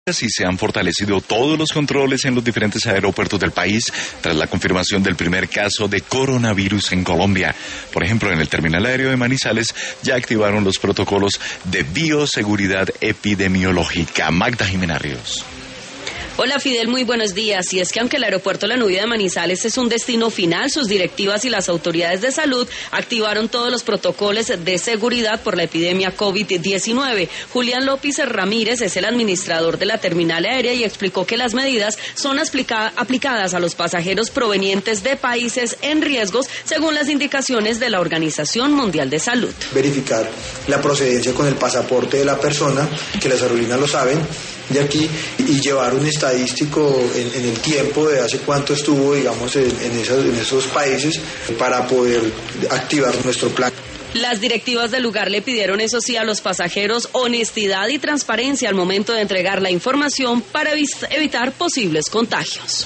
Y se han fortalecido todos los controles en los diferentes aeropuertos del país tras la confirmación del primer caso de coronavirus en Colombia. Por ejemplo, en el terminal aéreo de Manizales ya activaron los protocolos de bioseguridad epidemiológica. Magda Jimena Ríos. Hola Fidel, muy buenos días. Y es que aunque el aeropuerto La Nubia de Manizales es un destino final, sus directivas y las autoridades de salud activaron todos los protocolos de seguridad por la epidemia COVID-19. Julián López Ramírez es el administrador de la terminal aérea y explicó que las medidas son aplicadas a los pasajeros provenientes de países en riesgos según las indicaciones de la Organización Mundial de Salud. Verificar la procedencia con el pasaporte de la persona, que las aerolíneas lo saben, de aquí, y llevar un estadístico en el tiempo de hace cuánto estuvo, digamos, en esos países para poder activar nuestro plan. Las directivas del lugar le pidieron, eso sí, a los pasajeros honestidad y transparencia al momento de entregar la información para evitar posibles contagios.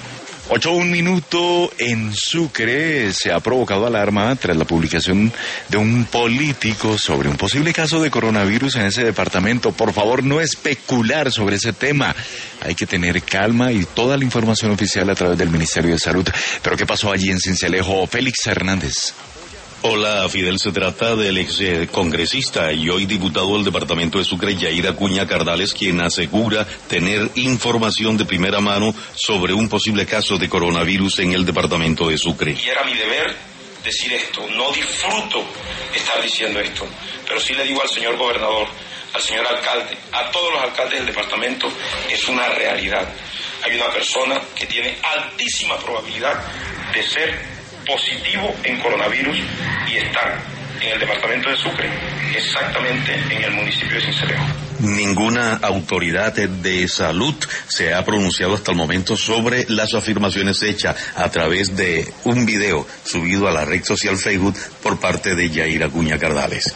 8:01 en Sucre. Se ha provocado alarma tras la publicación de un político sobre un posible caso de coronavirus en ese departamento. Por favor, no especular sobre ese tema. Hay que tener calma y toda la información oficial a través del Ministerio de Salud. ¿Pero qué pasó allí en Sincelejo? Félix Hernández. Hola, Fidel, se trata del ex congresista y hoy diputado del departamento de Sucre, Yair Acuña Cardales, quien asegura tener información de primera mano sobre un posible caso de coronavirus en el departamento de Sucre. Y era mi deber decir esto, no disfruto estar diciendo esto, pero sí le digo al señor gobernador, al señor alcalde, a todos los alcaldes del departamento, es una realidad. Hay una persona que tiene altísima probabilidad de ser positivo en coronavirus y está en el departamento de Sucre, exactamente en el municipio de Sincelejo. Ninguna autoridad de salud se ha pronunciado hasta el momento sobre las afirmaciones hechas a través de un video subido a la red social Facebook por parte de Yair Acuña Cardales.